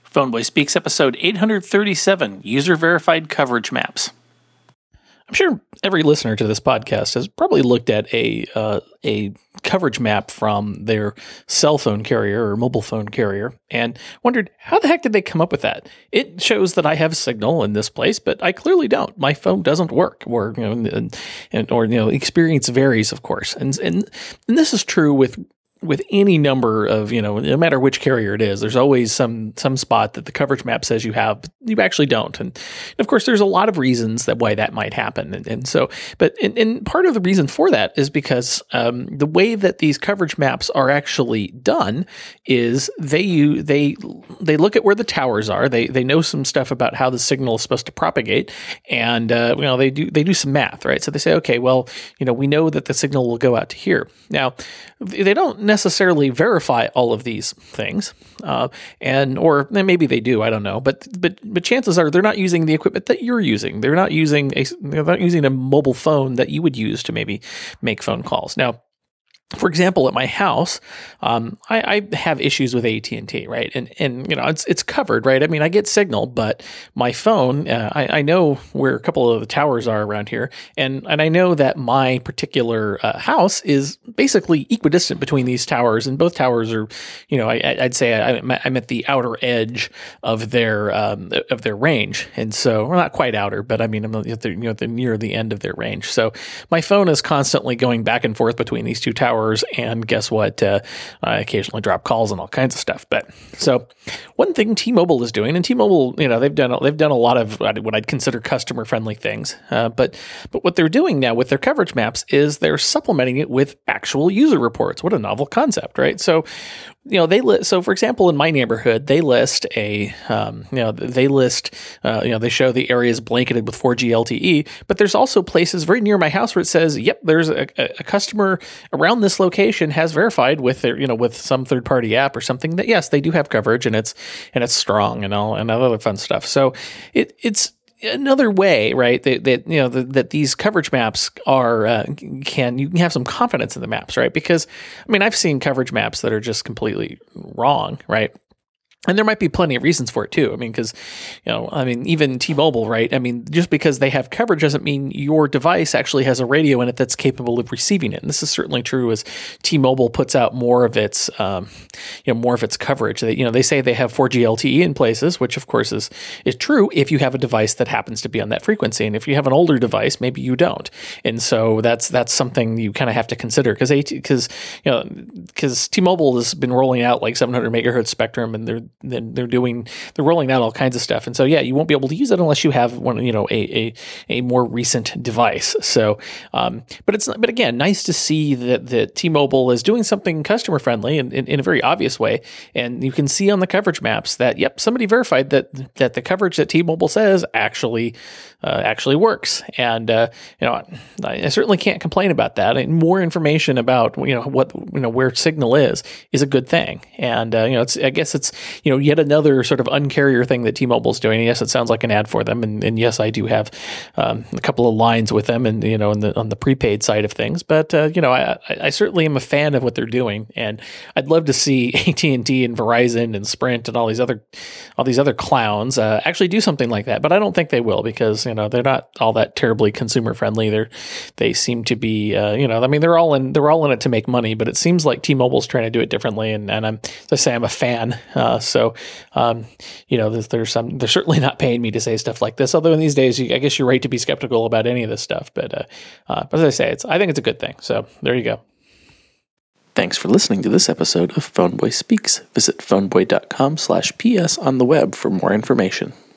PhoneBoy Speaks, episode 837, User-Verified Coverage Maps. I'm sure every listener to this podcast has probably looked at a coverage map from their cell phone carrier or mobile phone carrier and wondered, how the heck did they come up with that? It shows that I have signal in this place, but I clearly don't. My phone doesn't work, or experience varies, of course, and this is true with any number of, no matter which carrier it is, there's always some spot that the coverage map says you have, but you actually don't. And of course, there's a lot of reasons why that might happen. And part of the reason for that is because the way that these coverage maps are actually done is they look at where the towers are. They know some stuff about how the signal is supposed to propagate, and they do some math, right? So they say, okay, well, we know that the signal will go out to here. Now, they don't necessarily verify all of these things, or maybe they do. I don't know, but chances are they're not using the equipment that you're using. They're not using a mobile phone that you would use to maybe make phone calls. Now, for example, at my house, I have issues with AT&T, right? And it's covered, right? I mean, I get signal, but my phone, I know where a couple of the towers are around here, and I know that my particular house is basically equidistant between these towers, and both towers are, I'd say I'm at the outer edge of their range, and so we're not quite outer, but I mean, I'm at the near the end of their range. So my phone is constantly going back and forth between these two towers. And guess what? I occasionally drop calls and all kinds of stuff. But so one thing T-Mobile is doing, and T-Mobile, they've done a lot of what I'd consider customer-friendly things. But what they're doing now with their coverage maps is they're supplementing it with actual user reports. What a novel concept, right? So so for example, in my neighborhood, they list they show the areas blanketed with 4G LTE, but there's also places very near my house where it says, yep, there's a customer around this location has verified with their, with some third party app or something that yes, they do have coverage and it's strong and other fun stuff. So it's another way, right? That these coverage maps are you can have some confidence in the maps, right? Because I mean, I've seen coverage maps that are just completely wrong, right? And there might be plenty of reasons for it too. I mean, because, even T-Mobile, right? I mean, just because they have coverage doesn't mean your device actually has a radio in it that's capable of receiving it. And this is certainly true as T-Mobile puts out more of its coverage. They say they have 4G LTE in places, which of course is true if you have a device that happens to be on that frequency. And if you have an older device, maybe you don't. And so that's something you kind of have to consider because T-Mobile has been rolling out like 700 megahertz spectrum, and they're rolling out all kinds of stuff. And so, yeah, you won't be able to use it unless you have one, a more recent device. So, but again, nice to see that T-Mobile is doing something customer friendly and in a very obvious way. And you can see on the coverage maps that, yep, somebody verified that the coverage that T-Mobile says actually works. And, I certainly can't complain about that. And more information about, where signal is a good thing. And, I guess it's, yet another sort of uncarrier thing that T-Mobile's doing. Yes, it sounds like an ad for them. And yes, I do have a couple of lines with them and, on the prepaid side of things. But, I certainly am a fan of what they're doing. And I'd love to see AT&T and Verizon and Sprint and all these other clowns actually do something like that. But I don't think they will because, they're not all that terribly consumer friendly. They seem to be, they're all in it to make money. But it seems like T-Mobile's trying to do it differently. And I'm a fan. They're certainly not paying me to say stuff like this. Although in these days, I guess you're right to be skeptical about any of this stuff. But as I say, I think it's a good thing. So there you go. Thanks for listening to this episode of PhoneBoy Speaks. Visit phoneboy.com/ps on the web for more information.